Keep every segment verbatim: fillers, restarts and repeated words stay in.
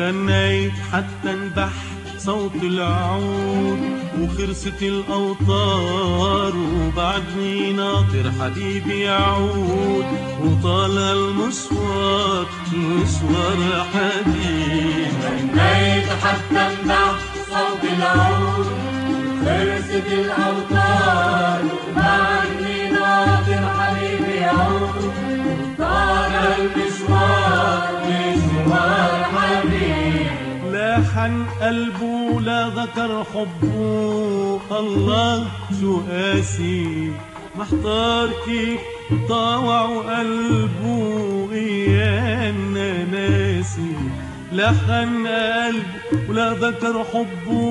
غنيت حتى انبح صوت العود وخرست الأوطار، وبعدني ناطر حبيبي يعود، وطال المشوار مشوار حبيبي. غنيت حتى انبح صوت العود وخرست الأوطار، وبعدني ناطر حبيبي يعود، وطال المشوار مشوار حبيبي. لحن قلبه لا ذكر حبه، الله شو قاسي محتار كيف طاوع قلبه إيانا ناسي. لحن قلبه ولا ذكر حبه،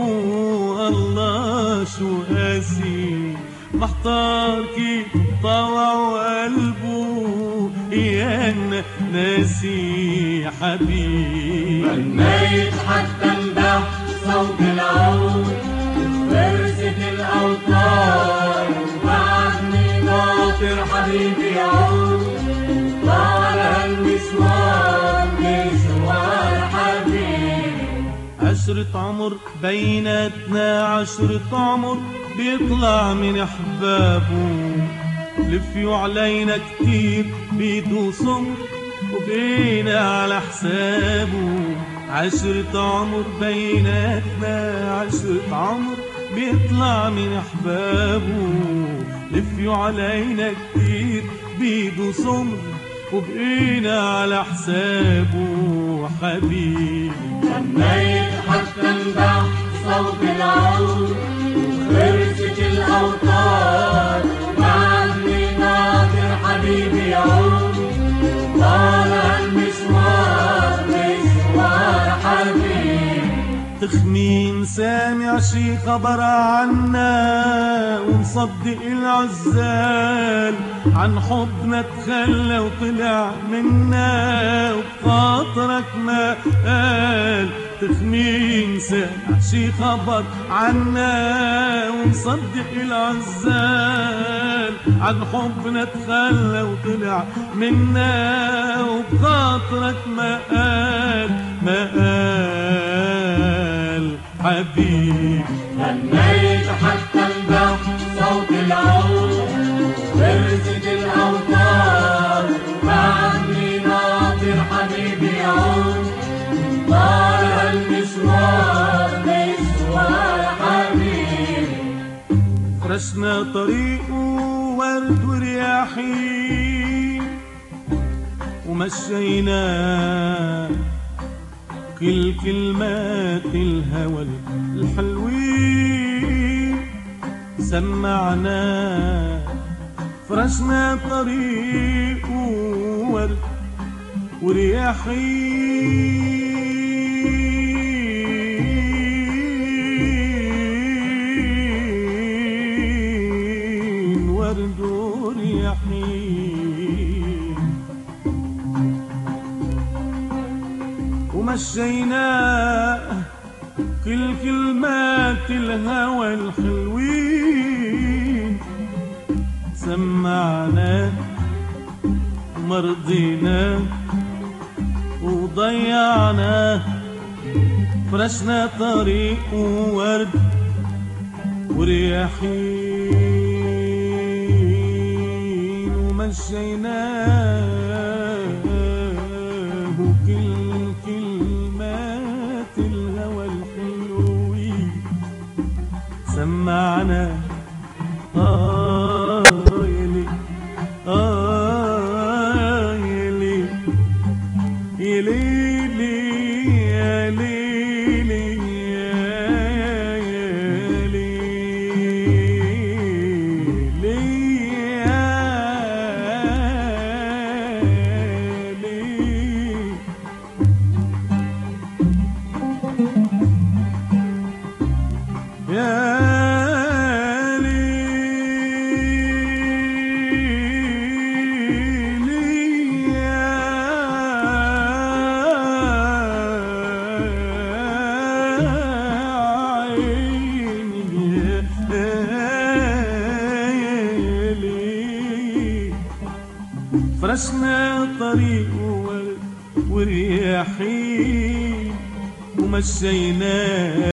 الله شو قاسي محتار كيف طاوع قلبه إيانا ناسي حبيبي. غنيت حتى انبح صوت العود وخرست الأوطار، وبعدني ناطر حبيبي يعود، طال المشوار مشوار حبيبي. عشرة عمر بيناتنا عشرة عمر بيطلع من أحبابه، لفيوا علينا كتير بيدو صمر وبقينا على حسابه. عشرة عمر بيناتنا عشرة عمر بيطلع من أحبابه، لفيوا علينا كتير بيدو صمر وبقينا على حسابه حبيبي. غنيت حتى انبح صوت العود وخرست الأوطار، وبعدني ناطر حبيبي يعود، طال المشوار مشوار حبيبي. تخمين سامع شي خبر عنا ومصدق العزال، عن حبنا تخلى وطلع منا وبخاطرك ما قال. تخمين سامع شي خبر عنا ومصدق العزال، عن حبنا تخلى وطلع منا وبخاطرك ما قال ما قال حبيبي. غنيت حتى انبح صوت العود وخرست الأوطار، وبعدني ناطر حبيبي يعود، طال المشوار مشوار حبيبي. فرشنا طريقه ورد ورياحين ومشينا كل كلمات الهوى الحلوين، سمعنا فرشنا طريق ورد ورياحين ورد ورياحين، ومشينا كل كلمات الهوى الحلوين، سمعنا ومرضينا وضيعنا، فرشنا طريق ورد ورياحين، ومشيناه كل كلمات الهوى الحلوين، سمعنا آه يلي آه يلي يلي يا ليلي فرشنا طريق ورد ورياحين ومشيناه